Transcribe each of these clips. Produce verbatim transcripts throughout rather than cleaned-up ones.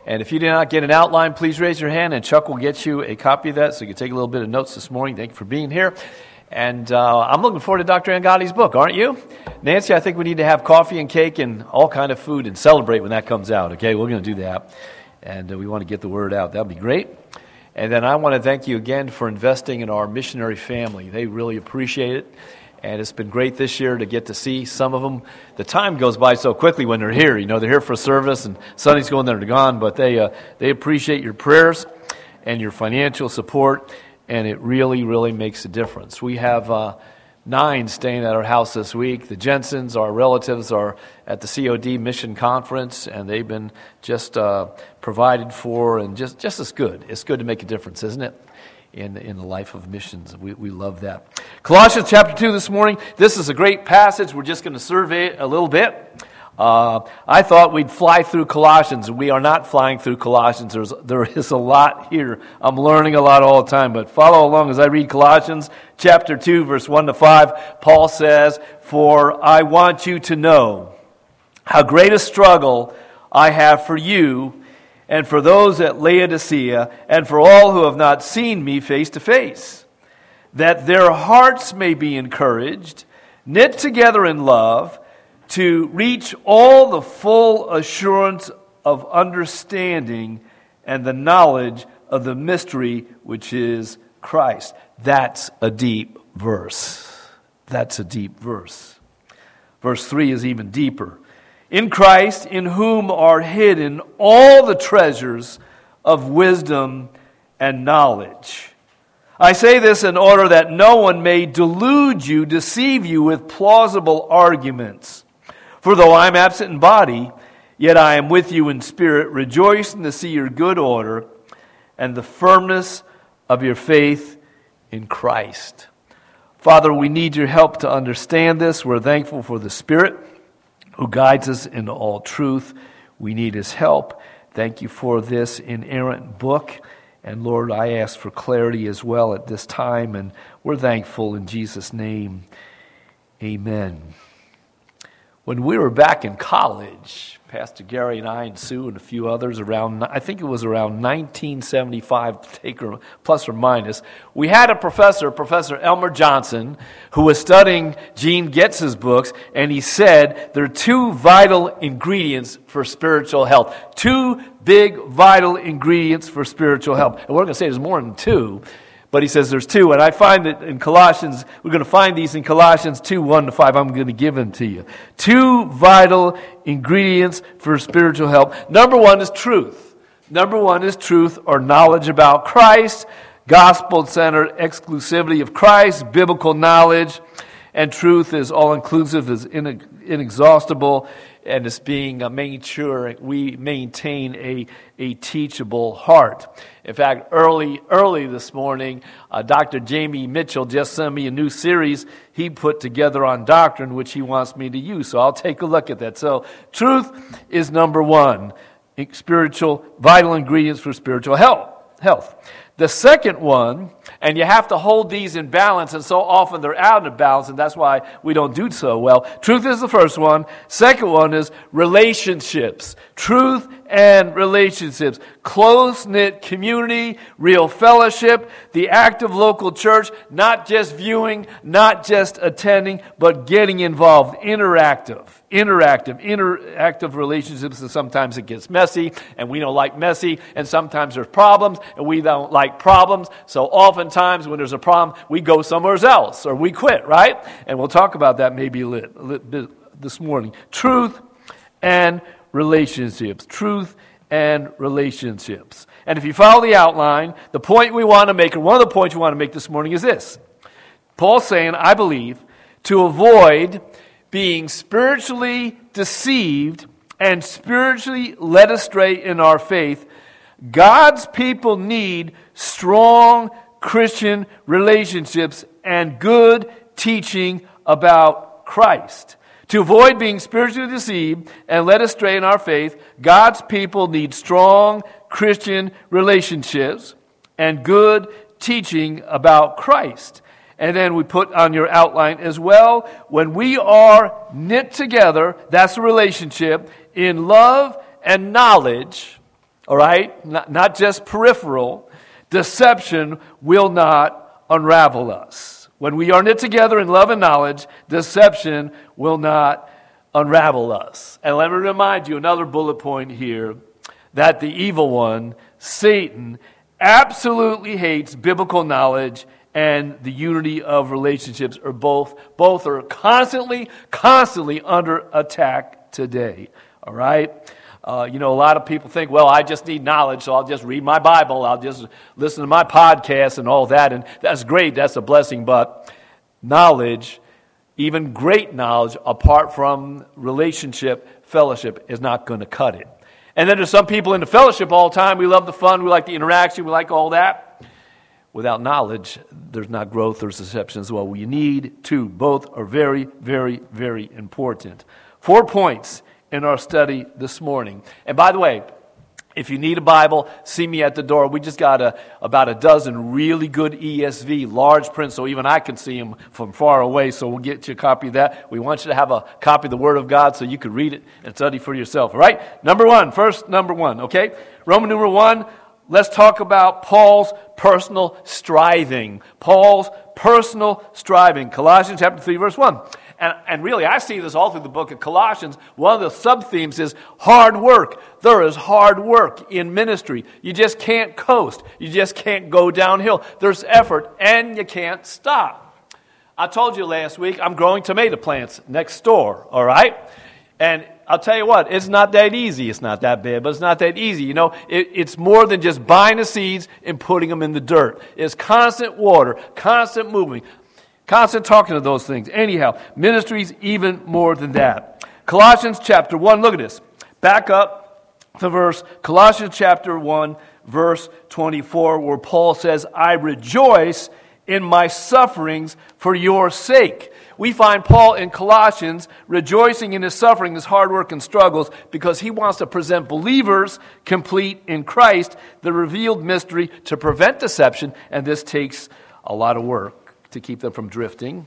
And if you did not get an outline, please raise your hand, and Chuck will get you a copy of that so you can take a little bit of notes this morning. Thank you for being here. And uh, I'm looking forward to Doctor Angotti's book, aren't you? Nancy, I think we need to have coffee and cake and all kind of food and celebrate when that comes out, okay? We're going to do that. And uh, we want to get the word out. That would be great. And then I want to thank you again for investing in our missionary family. They really appreciate it. And it's been great this year to get to see some of them. The time goes by so quickly when they're here. You know, they're here for service, and Sunday's going, they're gone. But they uh, they appreciate your prayers and your financial support, and it really, really makes a difference. We have uh, nine staying at our house this week. The Jensens, our relatives, are at the C O D Mission Conference, and they've been just uh, provided for, and just, just as good. It's good to make a difference, isn't it? In, in the life of missions. We, we love that. Colossians chapter two this morning. This is a great passage. We're just going to survey it a little bit. Uh, I thought we'd fly through Colossians. We are not flying through Colossians. There's, there is a lot here. I'm learning a lot all the time, but follow along as I read Colossians chapter two, verse one to five. Paul says, "For I want you to know how great a struggle I have for you and for those at Laodicea, and for all who have not seen me face to face, that their hearts may be encouraged, knit together in love, to reach all the full assurance of understanding and the knowledge of the mystery which is Christ." That's a deep verse. That's a deep verse. Verse three is even deeper. "In Christ, in whom are hidden all the treasures of wisdom and knowledge. I say this in order that no one may delude you, deceive you with plausible arguments. For though I am absent in body, yet I am with you in spirit, rejoicing to see your good order and the firmness of your faith in Christ." Father, we need your help to understand this. We're thankful for the Spirit who guides us into all truth. We need his help. Thank you for this inerrant book. And Lord, I ask for clarity as well at this time, and we're thankful in Jesus' name. Amen. When we were back in college, Pastor Gary and I and Sue and a few others around, I think it was around nineteen seventy-five, take or, plus or minus, we had a professor, Professor Elmer Johnson, who was studying Gene Getz's books, and he said there are two vital ingredients for spiritual health. Two big vital ingredients for spiritual health. And we're going to say there's more than two, but he says there's two, and I find that in Colossians, we're going to find these in Colossians two, one to five. I'm going to give them to you. Two vital ingredients for spiritual health. Number one is truth. Number one is truth or knowledge about Christ, gospel-centered exclusivity of Christ, biblical knowledge, and truth is all-inclusive, is inexhaustible, and it's being uh, made sure we maintain a, a teachable heart. In fact, early early this morning, uh, Doctor Jamie Mitchell just sent me a new series he put together on doctrine, which he wants me to use. So I'll take a look at that. So truth is number one, spiritual, vital ingredients for spiritual health. health. The second one, and you have to hold these in balance, and so often they're out of balance, and that's why we don't do so well. Truth is the first one. Second one is relationships. Truth and relationships. Close-knit community, real fellowship, the active local church, not just viewing, not just attending, but getting involved, interactive. Interactive, interactive relationships, and sometimes it gets messy, and we don't like messy, and sometimes there's problems, and we don't like problems, so oftentimes when there's a problem, we go somewhere else, or we quit, right? And we'll talk about that maybe a little, a little bit this morning. Truth and relationships. Truth and relationships. And if you follow the outline, the point we want to make, or one of the points we want to make this morning is this. Paul's saying, I believe, to avoid being spiritually deceived and spiritually led astray in our faith, God's people need strong Christian relationships and good teaching about Christ. To avoid being spiritually deceived and led astray in our faith, God's people need strong Christian relationships and good teaching about Christ. And then we put on your outline as well, when we are knit together, that's a relationship, in love and knowledge, all right? Not, not just peripheral. Deception will not unravel us. When we are knit together in love and knowledge, deception will not unravel us. And let me remind you, another bullet point here, that the evil one, Satan, absolutely hates biblical knowledge and the unity of relationships, are both, both are constantly, constantly under attack today. All right? Uh, you know, a lot of people think, well, I just need knowledge, so I'll just read my Bible, I'll just listen to my podcast and all that, and that's great, that's a blessing, but knowledge, even great knowledge, apart from relationship, fellowship, is not going to cut it. And then there's some people in the fellowship all the time, we love the fun, we like the interaction, we like all that. Without knowledge, there's not growth, there's deception as well. We need two. Both are very, very, very important. Four points in our study this morning. And by the way, if you need a Bible, see me at the door. We just got a, about a dozen really good E S V, large print, so even I can see them from far away, so we'll get you a copy of that. We want you to have a copy of the Word of God so you can read it and study for yourself, all right? Number one, first number one, okay? Roman numeral one, let's talk about Paul's personal striving. Paul's personal striving. Colossians chapter three, verse one. And, and really, I see this all through the book of Colossians. One of the sub-themes is hard work. There is hard work in ministry. You just can't coast. You just can't go downhill. There's effort, and you can't stop. I told you last week, I'm growing tomato plants next door, all right? And I'll tell you what, it's not that easy. It's not that bad, but it's not that easy. You know, it, it's more than just buying the seeds and putting them in the dirt. It's constant water, constant moving, constant talking to those things. Anyhow, ministry's even more than that. Colossians chapter one, look at this. Back up to verse, Colossians chapter one, verse twenty-four, where Paul says, I rejoice in my sufferings for your sake. We find Paul in Colossians rejoicing in his suffering, his hard work and struggles, because he wants to present believers complete in Christ, the revealed mystery to prevent deception, and this takes a lot of work to keep them from drifting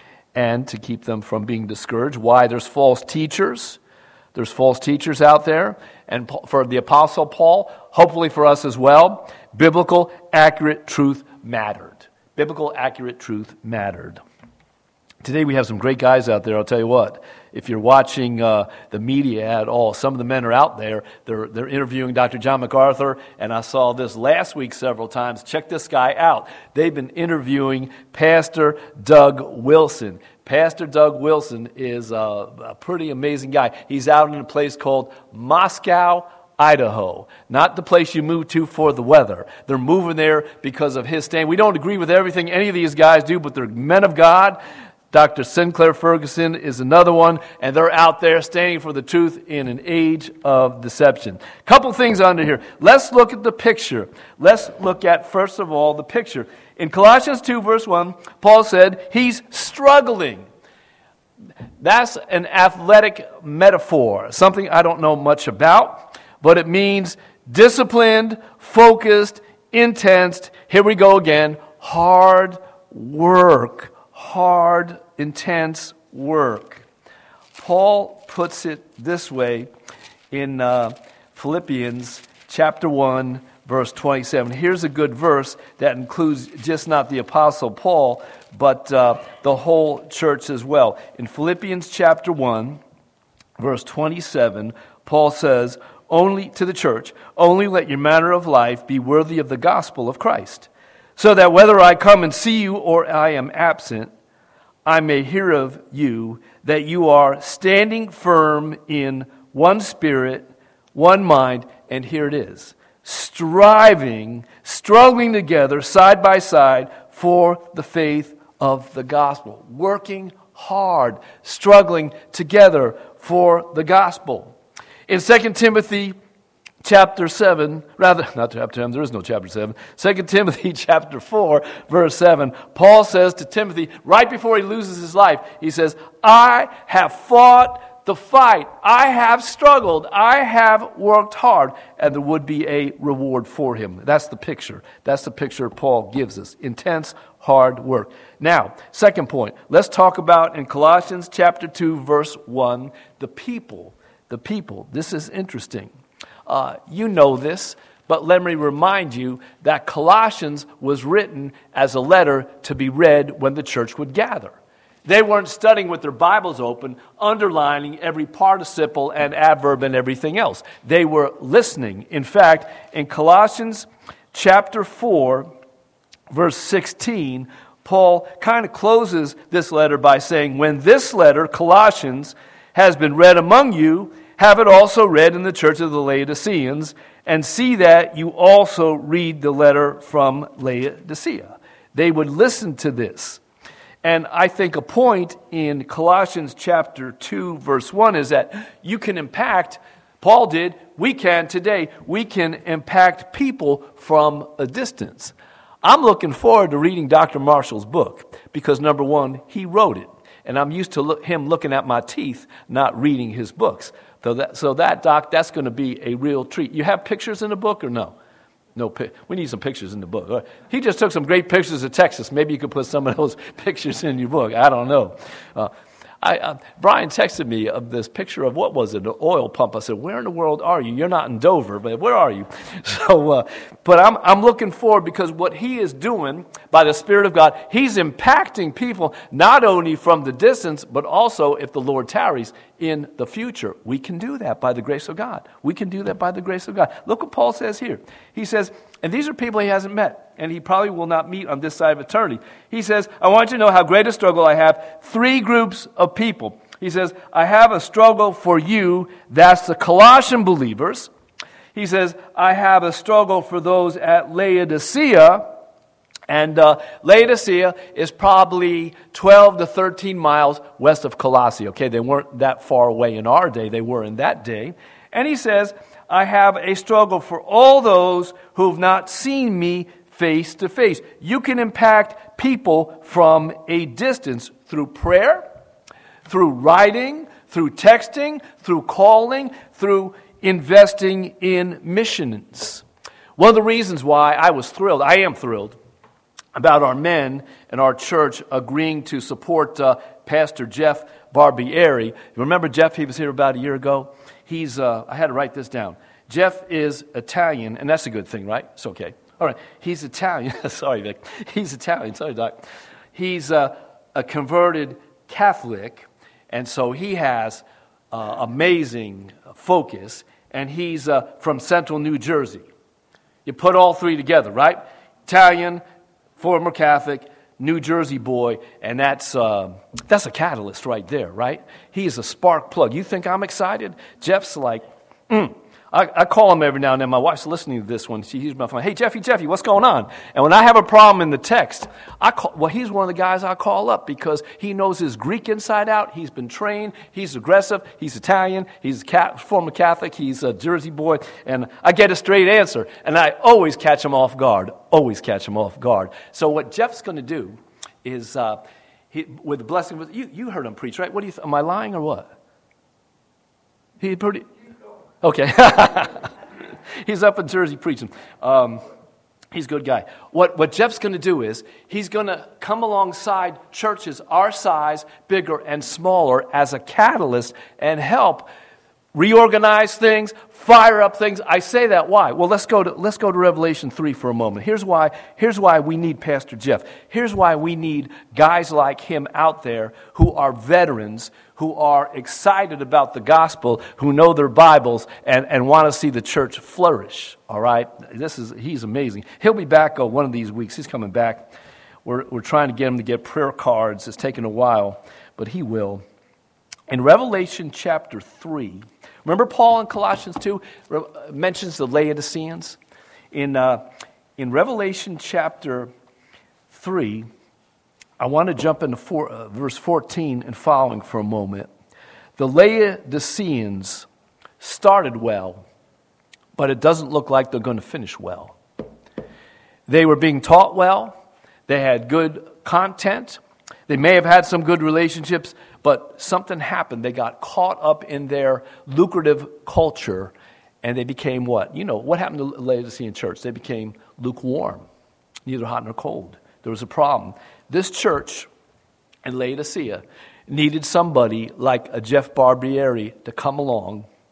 and to keep them from being discouraged. Why? There's false teachers. There's false teachers out there, and for the Apostle Paul, hopefully for us as well, biblical, accurate truth mattered. Biblical, accurate truth mattered. Today we have some great guys out there, I'll tell you what. If you're watching uh, the media at all, some of the men are out there. They're, they're interviewing Doctor John MacArthur, and I saw this last week several times. Check this guy out. They've been interviewing Pastor Doug Wilson. Pastor Doug Wilson is a, a pretty amazing guy. He's out in a place called Moscow, Idaho. Not the place you move to for the weather. They're moving there because of his stand. We don't agree with everything any of these guys do, but they're men of God. Doctor Sinclair Ferguson is another one, and they're out there standing for the truth in an age of deception. Couple things under here. Let's look at the picture. Let's look at, first of all, the picture. In Colossians two, verse one, Paul said he's struggling. That's an athletic metaphor, something I don't know much about, but it means disciplined, focused, intense, here we go again, hard work. Hard, intense work. Paul puts it this way in uh, Philippians chapter one, verse twenty-seven. Here's a good verse that includes just not the Apostle Paul, but uh, the whole church as well. In Philippians chapter one, verse twenty-seven, Paul says, only to the church, only let your manner of life be worthy of the gospel of Christ, so that whether I come and see you or I am absent, I may hear of you that you are standing firm in one spirit, one mind, and here it is, striving, struggling together side by side for the faith of the gospel, working hard, struggling together for the gospel. In Second Timothy chapter seven, rather, not chapter seven, there is no chapter seven, Second Timothy chapter four, verse seven, Paul says to Timothy, right before he loses his life, he says, I have fought the fight, I have struggled, I have worked hard, and there would be a reward for him. That's the picture. That's the picture Paul gives us. Intense, hard work. Now, second point, let's talk about in Colossians chapter two, verse one, the people. The people. This is interesting. uh, you know this, but let me remind you that Colossians was written as a letter to be read when the church would gather. They weren't studying with their Bibles open, underlining every participle and adverb and everything else. They were listening. In fact, in Colossians chapter four, verse sixteen, Paul kind of closes this letter by saying, when this letter, Colossians, has been read among you, have it also read in the church of the Laodiceans, and see that you also read the letter from Laodicea. They would listen to this. And I think a point in Colossians chapter two, verse one is that you can impact, Paul did, we can today, we can impact people from a distance. I'm looking forward to reading Doctor Marshall's book because, number one, he wrote it. And I'm used to look, him looking at my teeth, not reading his books. So that, so that, Doc, that's going to be a real treat. You have pictures in the book or no? No, we need some pictures in the book. He just took some great pictures of Texas. Maybe you could put some of those pictures in your book. I don't know. Uh, I, uh, Brian texted me of this picture of, what was it, an oil pump. I said, where in the world are you? You're not in Dover, but where are you? So, uh, but I'm, I'm looking forward because what he is doing by the Spirit of God, he's impacting people not only from the distance, but also, if the Lord tarries, in the future. We can do that by the grace of God. We can do that by the grace of God. Look what Paul says here. He says, and these are people he hasn't met, and he probably will not meet on this side of eternity. He says, I want you to know how great a struggle I have. Three groups of people. He says, I have a struggle for you. That's the Colossian believers. He says, I have a struggle for those at Laodicea. And uh, Laodicea is probably twelve to thirteen miles west of Colossae. Okay, they weren't that far away in our day. They were in that day. And he says, I have a struggle for all those who have not seen me face to face. You can impact people from a distance through prayer, through writing, through texting, through calling, through investing in missions. One of the reasons why I was thrilled, I am thrilled, about our men and our church agreeing to support uh, Pastor Jeff Barbieri. Remember Jeff? He was here about a year ago. He's, uh, I had to write this down. Jeff is Italian, and that's a good thing, right? It's okay. All right. He's Italian. Sorry, Vic. He's Italian. Sorry, Doc. He's uh, a converted Catholic, and so he has uh, amazing focus, and he's uh, from central New Jersey. You put all three together, right? Italian, former Catholic, New Jersey boy, and that's uh, that's a catalyst right there, right? He is a spark plug. You think I'm excited? Jeff's like, mm. I, I call him every now and then. My wife's listening to this one. She uses my phone. Hey, Jeffy, Jeffy, what's going on? And when I have a problem in the text, I call, well, he's one of the guys I call up because he knows his Greek inside out. He's been trained. He's aggressive. He's Italian. He's a cat, former Catholic. He's a Jersey boy. And I get a straight answer. And I always catch him off guard. Always catch him off guard. So what Jeff's going to do is, uh, he, with the blessing, you, you heard him preach, right? What do you? Th- am I lying or what? He pretty... Okay. He's up in Jersey preaching. Um, he's a good guy. What, what Jeff's going to do is he's going to come alongside churches our size, bigger and smaller, as a catalyst and help reorganize things, fire up things. I say that why? Well, let's go to let's go to Revelation three for a moment. Here's why, here's why we need Pastor Jeff. Here's why we need guys like him out there who are veterans, who are excited about the gospel, who know their Bibles, and, and want to see the church flourish. All right? This is he's amazing. He'll be back oh, one of these weeks. He's coming back. We're we're trying to get him to get prayer cards. It's taken a while, but he will. In Revelation chapter three, remember Paul in Colossians two mentions the Laodiceans? In, uh, in Revelation chapter three, I want to jump into four, uh, verse fourteen and following for a moment. The Laodiceans started well, but it doesn't look like they're going to finish well. They were being taught well. They had good content. They may have had some good relationships, but something happened. They got caught up in their lucrative culture, and they became what? You know, what happened to the Laodicean church? They became lukewarm, neither hot nor cold. There was a problem. This church in Laodicea needed somebody like a Jeff Barbieri to come along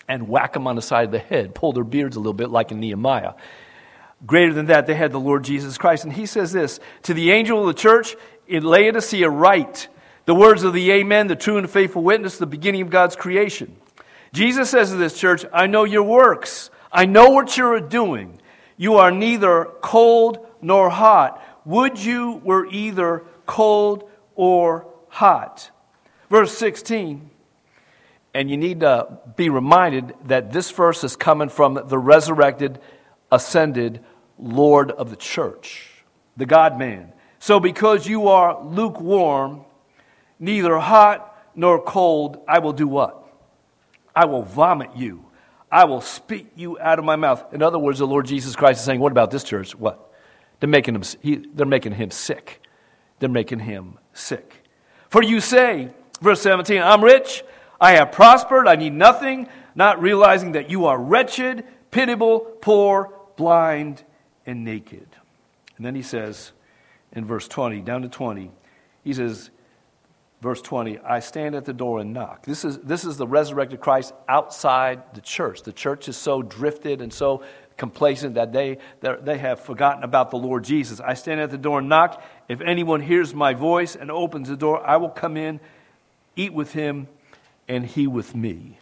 and whack them on the side of the head, pull their beards a little bit like in Nehemiah. Greater than that, they had the Lord Jesus Christ. And he says this, to the angel of the church in Laodicea write, the words of the Amen, the true and faithful witness, the beginning of God's creation. Jesus says to this church, I know your works. I know what you're doing. You are neither cold nor hot. Would you were either cold or hot. Verse sixteen. And you need to be reminded that this verse is coming from the resurrected, ascended Lord of the church, the God-man. So because you are lukewarm, neither hot nor cold, I will do what? I will vomit you. I will spit you out of my mouth. In other words, the Lord Jesus Christ is saying, what about this church? What? They're making him, he, they're making him sick. They're making him sick. For you say, verse seventeen, I'm rich, I have prospered, I need nothing, not realizing that you are wretched, pitiable, poor, blind, and naked. And then he says in verse twenty, down to twenty, he says, verse twenty, I stand at the door and knock. This is, this is the resurrected Christ outside the church. The church is so drifted and so complacent that they, they have forgotten about the Lord Jesus. I stand at the door and knock. If anyone hears my voice and opens the door, I will come in, eat with him, and he with me.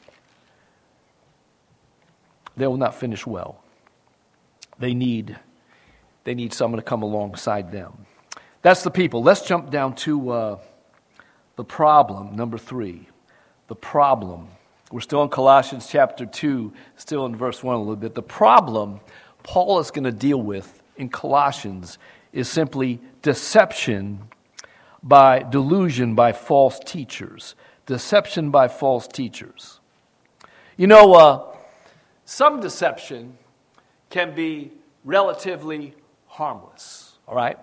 They will not finish well. They need, they need someone to come alongside them. That's the people. Let's jump down to uh, the problem, number three. The problem. We're still in Colossians chapter two, still in verse one a little bit. The problem Paul is going to deal with in Colossians is simply deception by delusion by false teachers. Deception by false teachers. You know, uh, some deception can be relatively harmless, all right?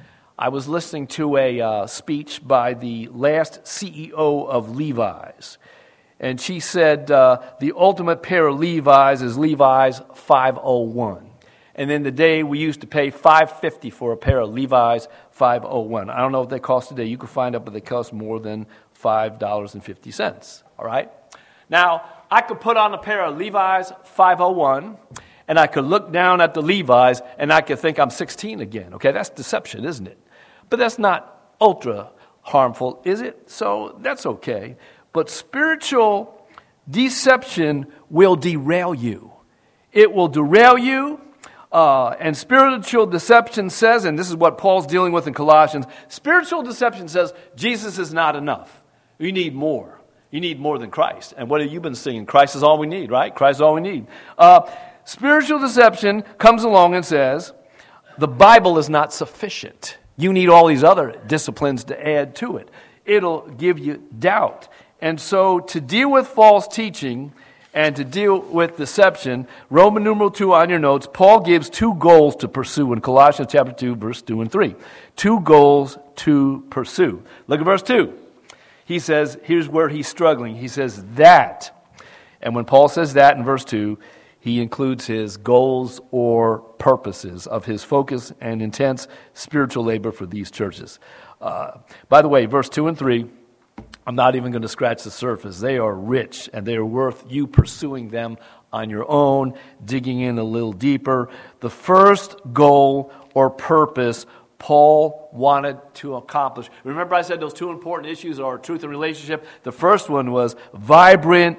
I was listening to a uh, speech by the last C E O of Levi's, and she said uh, the ultimate pair of Levi's is Levi's five oh one. And in the day, we used to pay five dollars and fifty cents for a pair of Levi's five oh one. I don't know what they cost today. You can find out, but they cost more than five dollars and fifty cents, all right? Now, I could put on a pair of Levi's five oh one, and I could look down at the Levi's, and I could think I'm sixteen again, okay? That's deception, isn't it? But that's not ultra harmful, is it? So that's okay. But spiritual deception will derail you. It will derail you. Uh, and spiritual deception says, and this is what Paul's dealing with in Colossians, spiritual deception says Jesus is not enough. You need more. You need more than Christ. And what have you been singing? Christ is all we need, right? Christ is all we need. Uh, spiritual deception comes along and says, the Bible is not sufficient. You need all these other disciplines to add to it. It'll give you doubt. And so to deal with false teaching and to deal with deception, Roman numeral two on your notes, Paul gives two goals to pursue in Colossians chapter two, verse two and three. Two goals to pursue. Look at verse two. He says, here's where he's struggling. He says that. And when Paul says that in verse two, he includes his goals or purposes of his focus and intense spiritual labor for these churches. Uh, by the way, verse two and three, I'm not even going to scratch the surface. They are rich, and they are worth you pursuing them on your own, digging in a little deeper. The first goal or purpose Paul wanted to accomplish. Remember I said those two important issues are truth and relationship? The first one was vibrant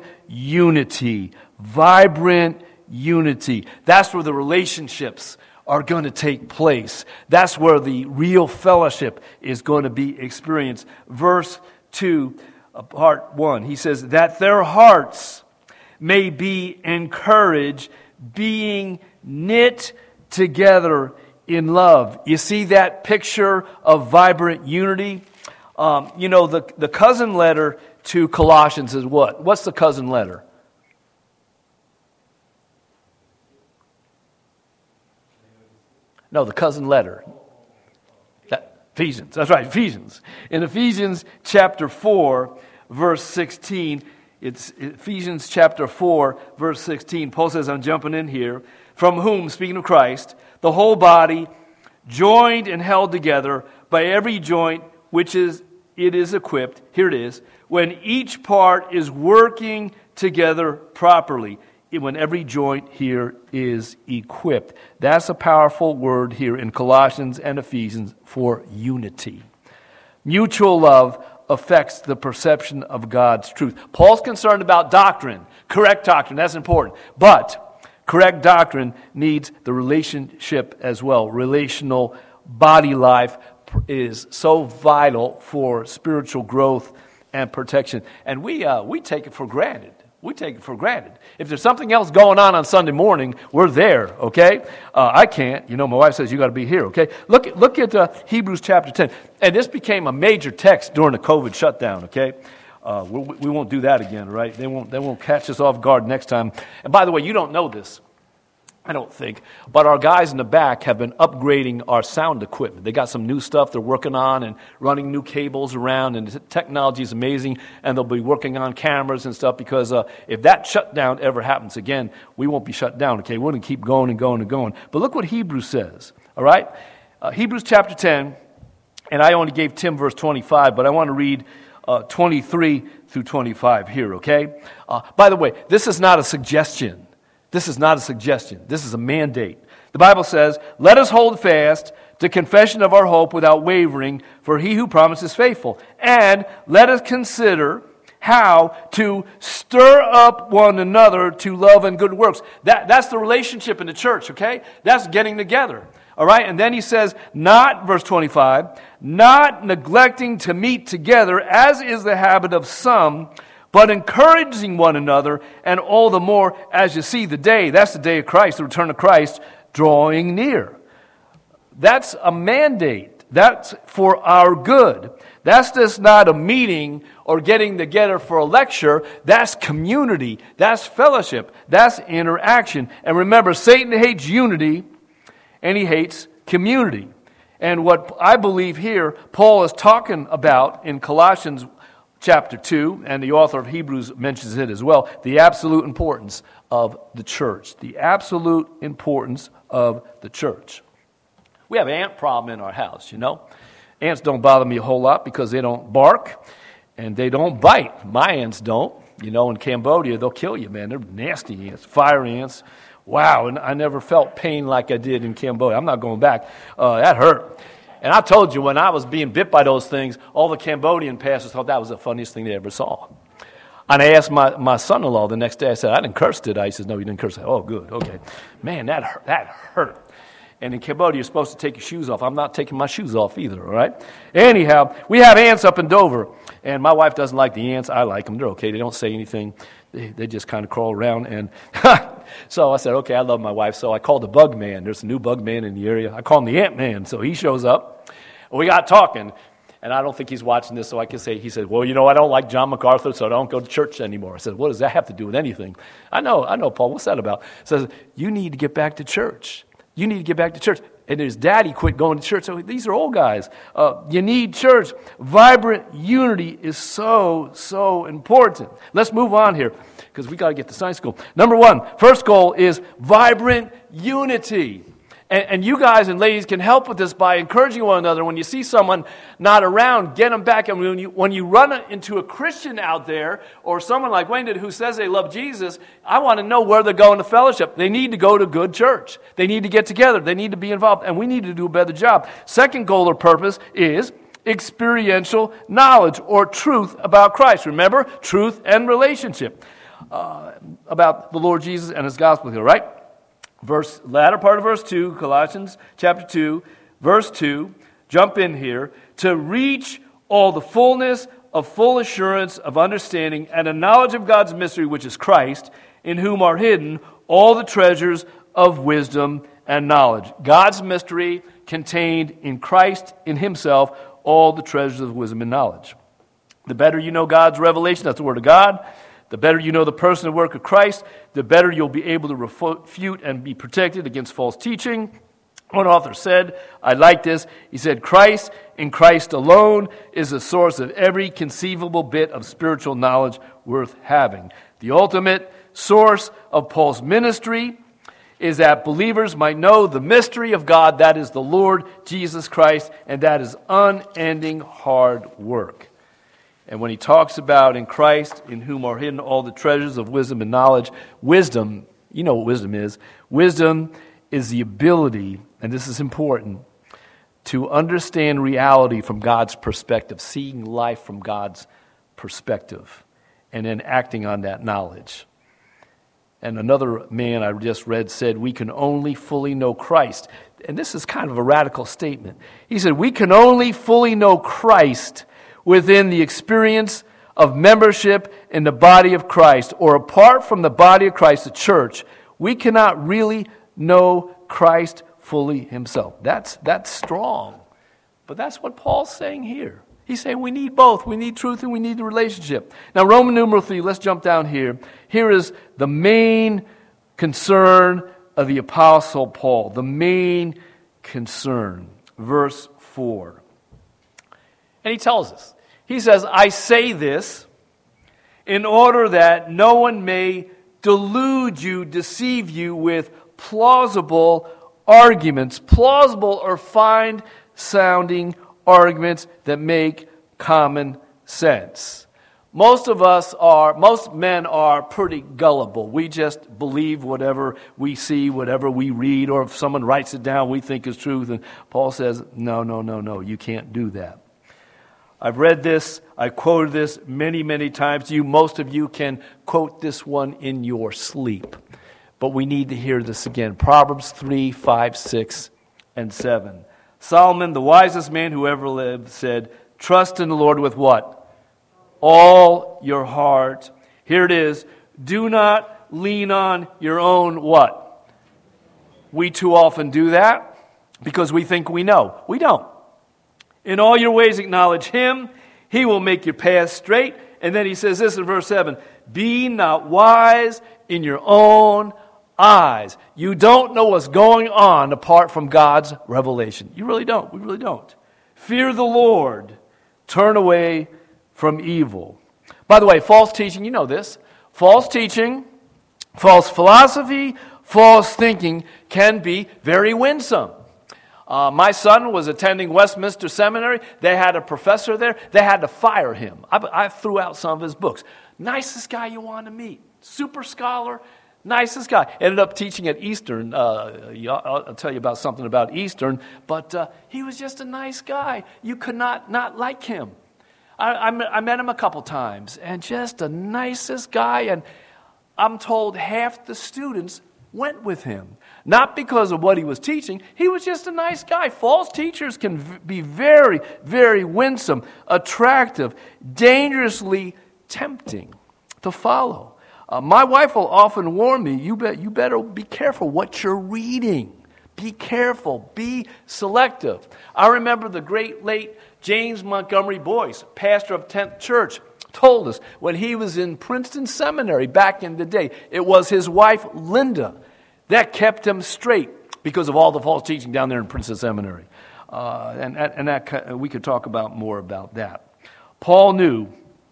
unity. Vibrant unity. That's where the relationships are going to take place. That's where the real fellowship is going to be experienced. Verse two, part one, he says, that their hearts may be encouraged, being knit together in love. You see that picture of vibrant unity? Um, you know, the, the cousin letter to Colossians is what? What's the cousin letter? No, the cousin letter. That, Ephesians. That's right, Ephesians. In Ephesians chapter four, verse sixteen, it's Ephesians chapter four, verse sixteen. Paul says, I'm jumping in here. From whom, speaking of Christ, the whole body, joined and held together by every joint which is it is equipped, here it is, when each part is working together properly, when every joint here is equipped. That's a powerful word here in Colossians and Ephesians for unity. Mutual love affects the perception of God's truth. Paul's concerned about doctrine, correct doctrine, that's important. But correct doctrine needs the relationship as well. Relational body life is so vital for spiritual growth and protection. And we uh, we take it for granted. We take it for granted. If there's something else going on on Sunday morning, we're there, okay? Uh, I can't. You know, my wife says, you got to be here, okay? Look, at, look at uh, Hebrews chapter ten. And this became a major text during the COVID shutdown, okay? Uh, we, we won't do that again, right? They won't, they won't catch us off guard next time. And by the way, you don't know this. I don't think. But our guys in the back have been upgrading our sound equipment. They got some new stuff they're working on and running new cables around, and the technology is amazing, and they'll be working on cameras and stuff because uh, if that shutdown ever happens again, we won't be shut down, okay? We're going to keep going and going and going. But look what Hebrews says, all right? Uh, Hebrews chapter ten, and I only gave Tim verse twenty-five, but I want to read uh, twenty-three through twenty-five here, okay? Uh, by the way, this is not a suggestion. This is not a suggestion. This is a mandate. The Bible says, let us hold fast to confession of our hope without wavering, for he who promises is faithful. And let us consider how to stir up one another to love and good works. That, that's the relationship in the church, okay? That's getting together. All right? And then he says, not, verse twenty-five, not neglecting to meet together, as is the habit of some, but encouraging one another, and all the more as you see the day, that's the day of Christ, the return of Christ, drawing near. That's a mandate. That's for our good. That's just not a meeting or getting together for a lecture. That's community. That's fellowship. That's interaction. And remember, Satan hates unity, and he hates community. And what I believe here, Paul is talking about in Colossians chapter two, and the author of Hebrews mentions it as well, the absolute importance of the church. The absolute importance of the church. We have an ant problem in our house, you know. Ants don't bother me a whole lot because they don't bark and they don't bite. My ants don't. You know, in Cambodia, they'll kill you, man. They're nasty ants, fire ants. Wow, and I never felt pain like I did in Cambodia. I'm not going back. Uh, that hurt. And I told you, when I was being bit by those things, all the Cambodian pastors thought that was the funniest thing they ever saw. And I asked my, my son-in-law the next day, I said, I didn't curse, did I? He says, no, you didn't curse. I said, oh, good, okay. Man, that hurt, that hurt. And in Cambodia, you're supposed to take your shoes off. I'm not taking my shoes off either, all right? Anyhow, we have ants up in Dover. And my wife doesn't like the ants. I like them. They're okay. They don't say anything. They, they just kind of crawl around. And so I said, okay, I love my wife. So I called the bug man. There's a new bug man in the area. I call him the ant man. So he shows up. We got talking. And I don't think he's watching this, so I can say, he said, well, you know, I don't like John MacArthur, so I don't go to church anymore. I said, what does that have to do with anything? I know, I know, Paul, what's that about? He says, you need to get back to church. You need to get back to church. And his daddy quit going to church. So these are old guys. Uh, you need church. Vibrant unity is so, so important. Let's move on here because we got to get to Sunday school. Number one, first goal is vibrant unity. And, and you guys and ladies can help with this by encouraging one another. When you see someone not around, get them back. And when you, when you run into a Christian out there or someone like Wayne did who says they love Jesus, I want to know where they're going to fellowship. They need to go to good church. They need to get together. They need to be involved. And we need to do a better job. Second goal or purpose is experiential knowledge or truth about Christ. Remember, truth and relationship uh, about the Lord Jesus and His gospel here, right? Verse, latter part of verse two, Colossians chapter two, verse two, jump in here, to reach all the fullness of full assurance of understanding and a knowledge of God's mystery, which is Christ, in whom are hidden all the treasures of wisdom and knowledge. God's mystery contained in Christ, in Himself, all the treasures of wisdom and knowledge. The better you know God's revelation, that's the Word of God, the better you know the person and work of Christ, the better you'll be able to refute and be protected against false teaching. One author said, I like this, he said, Christ and Christ alone is the source of every conceivable bit of spiritual knowledge worth having. The ultimate source of Paul's ministry is that believers might know the mystery of God, that is the Lord Jesus Christ, and that is unending hard work. And when he talks about in Christ, in whom are hidden all the treasures of wisdom and knowledge, wisdom, you know what wisdom is. Wisdom is the ability, and this is important, to understand reality from God's perspective, seeing life from God's perspective, and then acting on that knowledge. And another man I just read said, we can only fully know Christ. And this is kind of a radical statement. He said, we can only fully know Christ within the experience of membership in the body of Christ, or apart from the body of Christ, the church, we cannot really know Christ fully himself. That's, that's strong. But that's what Paul's saying here. He's saying we need both. We need truth and we need the relationship. Now, Roman numeral three, let's jump down here. Here is the main concern of the Apostle Paul. The main concern. Verse four. And he tells us. He says, I say this in order that no one may delude you, deceive you with plausible arguments. Plausible or fine-sounding arguments that make common sense. Most of us are, most men are pretty gullible. We just believe whatever we see, whatever we read, or if someone writes it down, we think is truth. And Paul says, no, no, no, no, you can't do that. I've read this, I quoted this many, many times to you. Most of you can quote this one in your sleep. But we need to hear this again. Proverbs three, five, six, and seven. Solomon, the wisest man who ever lived, said, trust in the Lord with what? All your heart. Here it is. Do not lean on your own what? We too often do that because we think we know. We don't. In all your ways acknowledge him. He will make your path straight. And then he says this in verse seven. Be not wise in your own eyes. You don't know what's going on apart from God's revelation. You really don't. We really don't. Fear the Lord. Turn away from evil. By the way, false teaching, you know this. False teaching, false philosophy, false thinking can be very winsome. Uh, my son was attending Westminster Seminary. They had a professor there. They had to fire him. I, I threw out some of his books. Nicest guy you want to meet. Super scholar. Nicest guy. Ended up teaching at Eastern. Uh, I'll tell you about something about Eastern. But uh, he was just a nice guy. You could not not like him. I, I, I met him a couple times. And just the nicest guy. And I'm told half the students went with him. Not because of what he was teaching. He was just a nice guy. False teachers can v- be very, very winsome, attractive, dangerously tempting to follow. Uh, my wife will often warn me, you, bet, you better be careful what you're reading. Be careful. Be selective. I remember the great late James Montgomery Boyce, pastor of tenth Church, told us when he was in Princeton Seminary back in the day, it was his wife, Linda, that kept him straight because of all the false teaching down there in Princeton Seminary. Uh, and and that, we could talk about more about that. Paul knew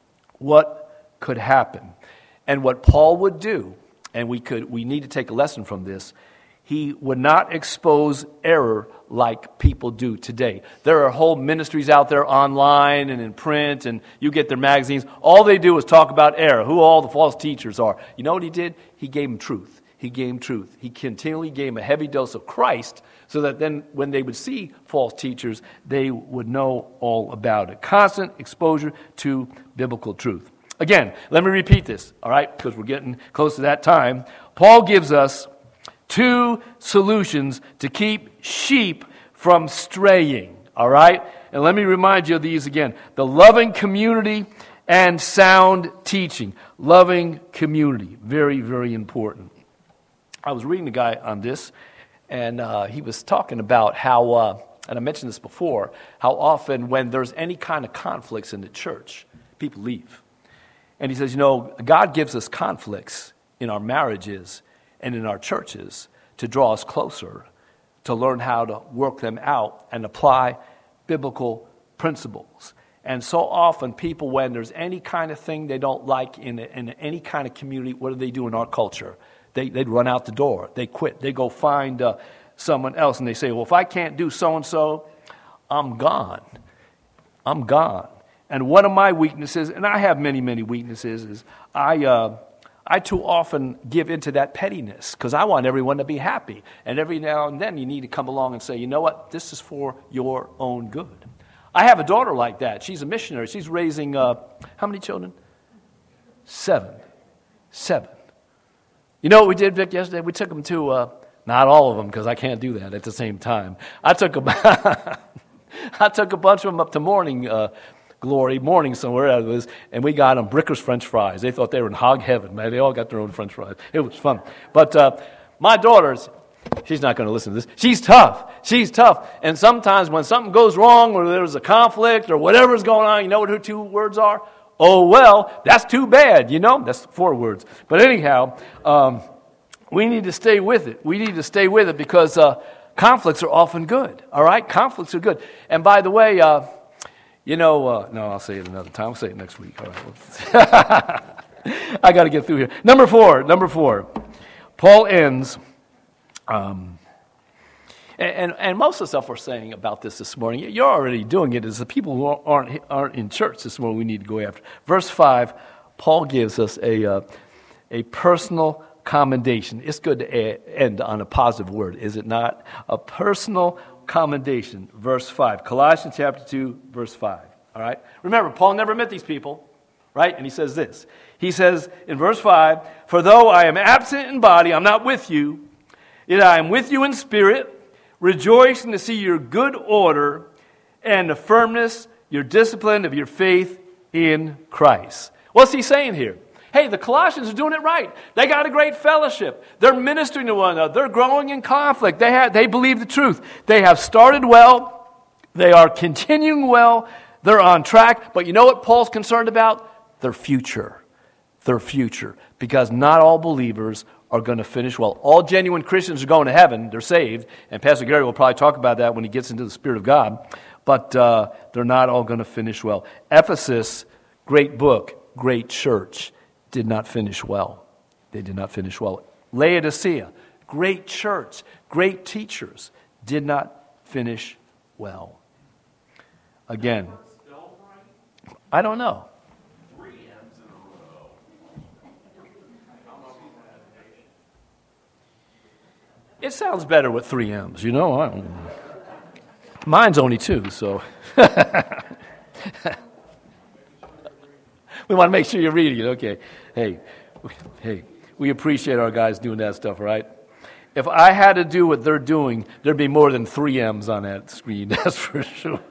what could happen. And what Paul would do, and we could we need to take a lesson from this, he would not expose error like people do today. There are whole ministries out there online and in print, and you get their magazines. All they do is talk about error, who all the false teachers are. You know what he did? He gave them truth. He gave them truth. He continually gave them a heavy dose of Christ so that then when they would see false teachers, they would know all about it. Constant exposure to biblical truth. Again, let me repeat this, all right, because we're getting close to that time. Paul gives us two solutions to keep sheep from straying, all right? And let me remind you of these again. The loving community and sound teaching. Loving community. Very, very important. I was reading a guy on this, and uh, he was talking about how, uh, and I mentioned this before, how often when there's any kind of conflicts in the church, people leave. And he says, you know, God gives us conflicts in our marriages and in our churches to draw us closer, to learn how to work them out and apply biblical principles. And so often people, when there's any kind of thing they don't like in, in any kind of community, what do they do in our culture? They, they'd run out the door. They quit. They go find uh, someone else, and they say, well, if I can't do so-and-so, I'm gone. I'm gone. And one of my weaknesses, and I have many, many weaknesses, is I uh, I too often give into that pettiness because I want everyone to be happy. And every now and then you need to come along and say, you know what, this is for your own good. I have a daughter like that. She's a missionary. She's raising, uh, how many children? Seven. Seven. You know what we did, Vic, yesterday? We took them to, uh, not all of them because I can't do that at the same time. I took a, I took a bunch of them up to Morning uh, Glory, Morning somewhere it was, and we got them Bricker's French fries. They thought they were in hog heaven, man. They all got their own French fries. It was fun. But uh, my daughter's, she's not going to listen to this. She's tough. She's tough. And sometimes when something goes wrong or there's a conflict or whatever's going on, you know what her two words are? Oh, well, that's too bad, you know? That's four words. But anyhow, um, we need to stay with it. We need to stay with it because uh, conflicts are often good, all right? Conflicts are good. And by the way, uh, you know, uh, no, I'll say it another time. I'll say it next week. All right. I got to get through here. Number four, number four. Paul ends, um, and, and most of the stuff we're saying about this this morning, you're already doing it, is the people who aren't aren't in church this morning we need to go after. Verse five, Paul gives us a uh, a personal commendation. It's good to end on a positive word, is it not? A personal commendation. Verse five. Colossians chapter two, verse five. All right? Remember, Paul never met these people, right? And he says this. He says in verse five, for though I am absent in body, I'm not with you, yet I am with you in spirit, rejoicing to see your good order and the firmness, your discipline of your faith in Christ. What's he saying here? Hey, the Colossians are doing it right. They got a great fellowship. They're ministering to one another. They're growing in conflict. They have, they believe the truth. They have started well. They are continuing well. They're on track. But you know what Paul's concerned about? Their future. Their future. Because not all believers are going to finish well. All genuine Christians are going to heaven. They're saved. And Pastor Gary will probably talk about that when he gets into the Spirit of God. But uh, they're not all going to finish well. Ephesus, great book, great church, did not finish well. They did not finish well. Laodicea, great church, great teachers, did not finish well. Again, I don't know. It sounds better with three M's, you know. I don't, mine's only two, so. We want to make sure you're reading it. Okay. Hey, hey, we appreciate our guys doing that stuff, right? If I had to do what they're doing, there'd be more than three M's on that screen, that's for sure.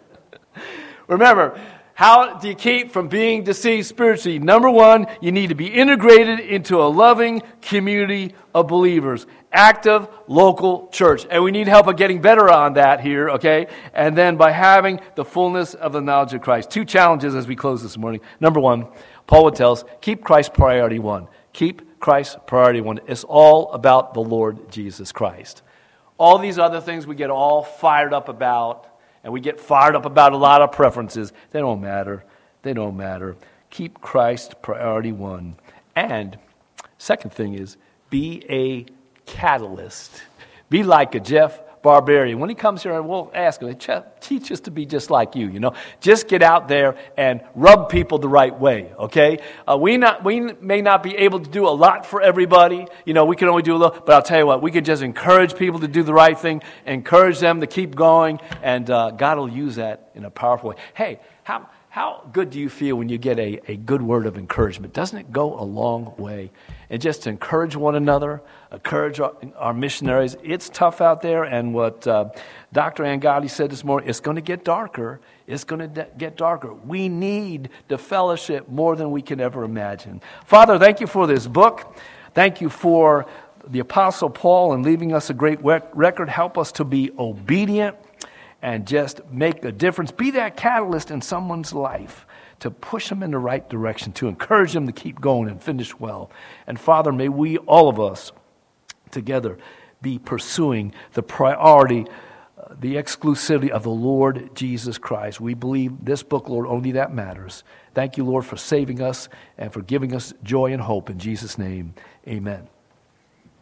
Remember, how do you keep from being deceived spiritually? Number one, you need to be integrated into a loving community of believers. Active local church. And we need help of getting better on that here, okay? And then by having the fullness of the knowledge of Christ. Two challenges as we close this morning. Number one, Paul would tell us, keep Christ priority one. Keep Christ priority one. It's all about the Lord Jesus Christ. All these other things we get all fired up about, and we get fired up about a lot of preferences. They don't matter. They don't matter. Keep Christ priority one. And second thing is, be a catalyst. Be like a Jeff Barbarian. When he comes here, and we'll ask him, teach us to be just like you, you know. Just get out there and rub people the right way, okay? Uh, we not we may not be able to do a lot for everybody. You know, we can only do a little, but I'll tell you what, we can just encourage people to do the right thing, encourage them to keep going, and uh, God will use that in a powerful way. Hey, how how good do you feel when you get a, a good word of encouragement? Doesn't it go a long way? And just to encourage one another, encourage our, our missionaries. It's tough out there, and what uh, Doctor Angotti said this morning, it's going to get darker. It's going to de- get darker. We need the fellowship more than we can ever imagine. Father, thank you for this book. Thank you for the Apostle Paul and leaving us a great rec- record. Help us to be obedient and just make a difference. Be that catalyst in someone's life to push them in the right direction, to encourage them to keep going and finish well. And Father, may we, all of us, together be pursuing the priority, uh, the exclusivity of the Lord Jesus Christ. We believe this book, Lord, only that matters. Thank you, Lord, for saving us and for giving us joy and hope. In Jesus' name, amen.